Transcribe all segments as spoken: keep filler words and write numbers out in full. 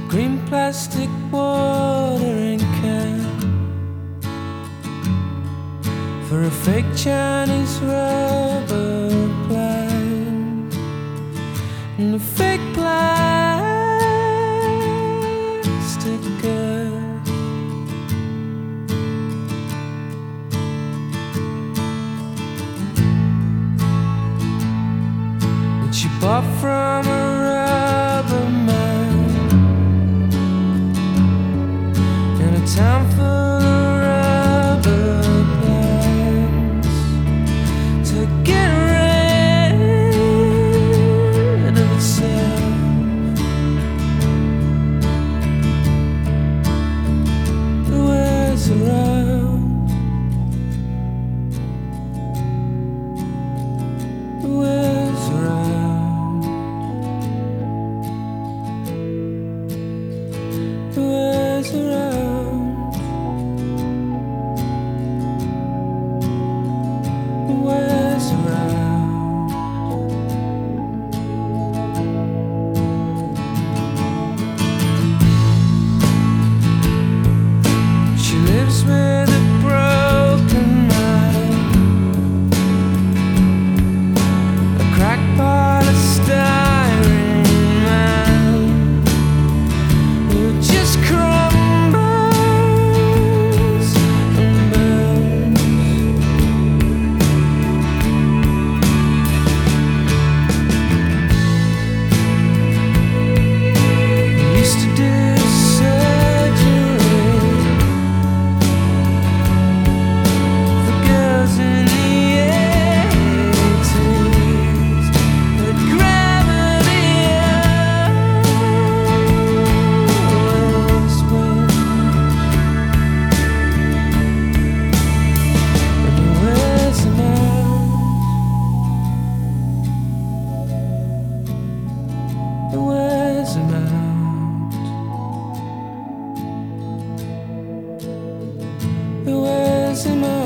green plastic watering can for a fake Chinese rubber plant and a fake plastic girl. Which you bought from a rubber man in a town full of rubber plants to get rid of itself. It wears around. It wears around. It wears around. It wears around. She lives with a broken mind, a cracked polystyrene man who just crumbles and burns. He used to do surgery for girls in the eighties, but gravity always wins, and he wears them out. He wears them out. He wears them out.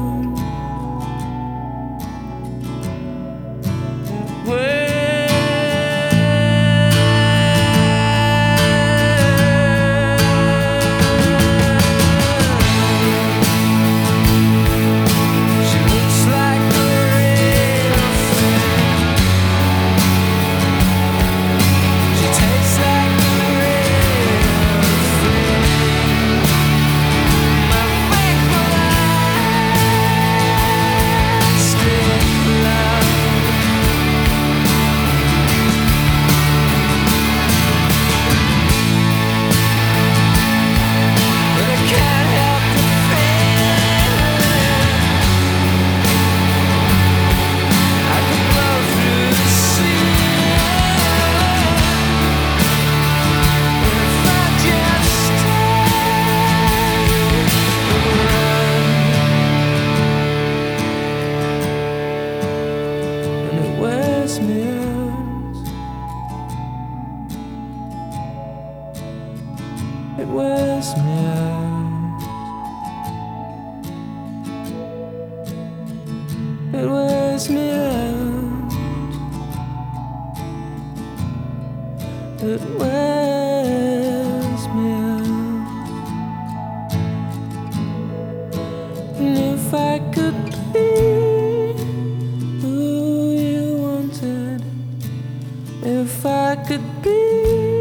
She looks like a real thing. She tastes like a real thing. My fake plastic love. But I can't help the feeling I could blow through the ceiling if I just stayed around. And it wears me out. It wears me out. It wears me out. It wears me out. And if I could be who you wanted, if I could be